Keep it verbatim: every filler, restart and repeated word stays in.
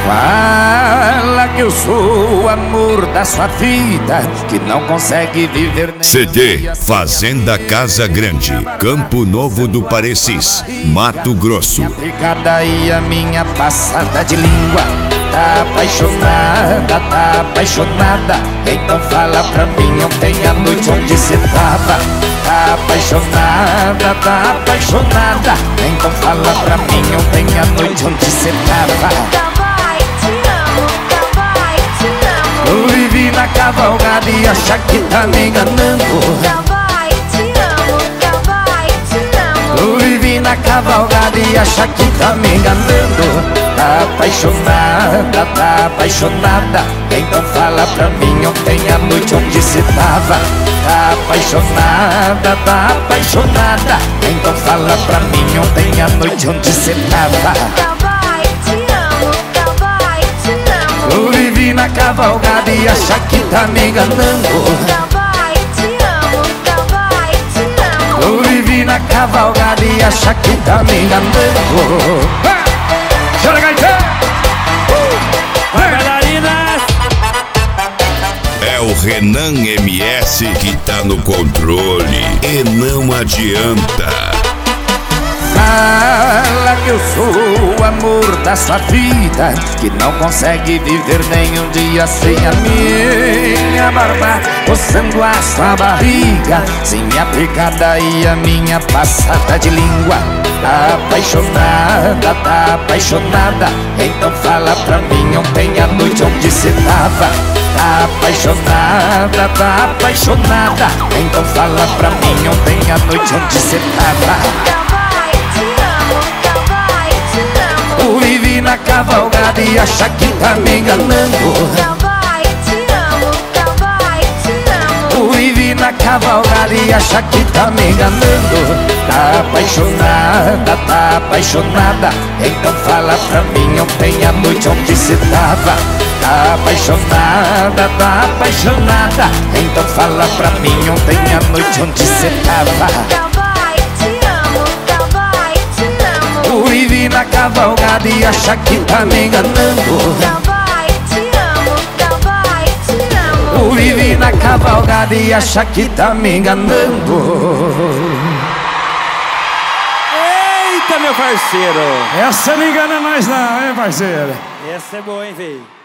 Fala que eu sou o amor da sua vida, que não consegue viver nem C D Fazenda Casa Grande, Campo Novo do Parecis, Mato Grosso. Minha pegada e a minha passada de língua. Tá apaixonada, tá apaixonada. Então fala pra mim ontem à noite onde cê tava. Tá apaixonada, tá apaixonada. Então fala pra mim ontem à noite onde cê tava. Eu vivi na cavalgada e acha que tá me enganando. Eu vivi na cavalgada e acha que tá me enganando. Tá apaixonada, tá apaixonada. Então fala pra mim ontem à noite onde cê tava. Tá apaixonada, tá apaixonada. Então fala pra mim ontem à noite onde cê tava. Eu vivi na cavalgada e acha que tá me enganando. Eu vivi na cavalgada e acha que tá me enganando. Chora, Gaitã! Vai, bailarinas! É o Renan M S que tá no controle e não adianta. Fala que eu sou o amor da sua vida, que não consegue viver nem um dia sem a minha barba, coçando a sua barriga, sem minha pegada e a minha passada de língua. Tá apaixonada, tá apaixonada. Então fala pra mim ontem à noite onde cê tava. Tá apaixonada, tá apaixonada. Então fala pra mim ontem à noite onde cê tava. Eu vivi na cavalgada e acha que tá me enganando. Eu vivi na cavalgada e acha que tá me enganando. Tá apaixonada, tá apaixonada. Então fala pra mim ontem à noite onde cê tava. Tá apaixonada, tá apaixonada. Então fala pra mim ontem à noite onde cê tava. Eu vivi na cavalgada e acha que tá me enganando. Eu vivi na cavalgada e acha que tá me enganando. Eita, meu parceiro! Essa não engana nós não, hein, parceiro? Essa é boa, hein, velho?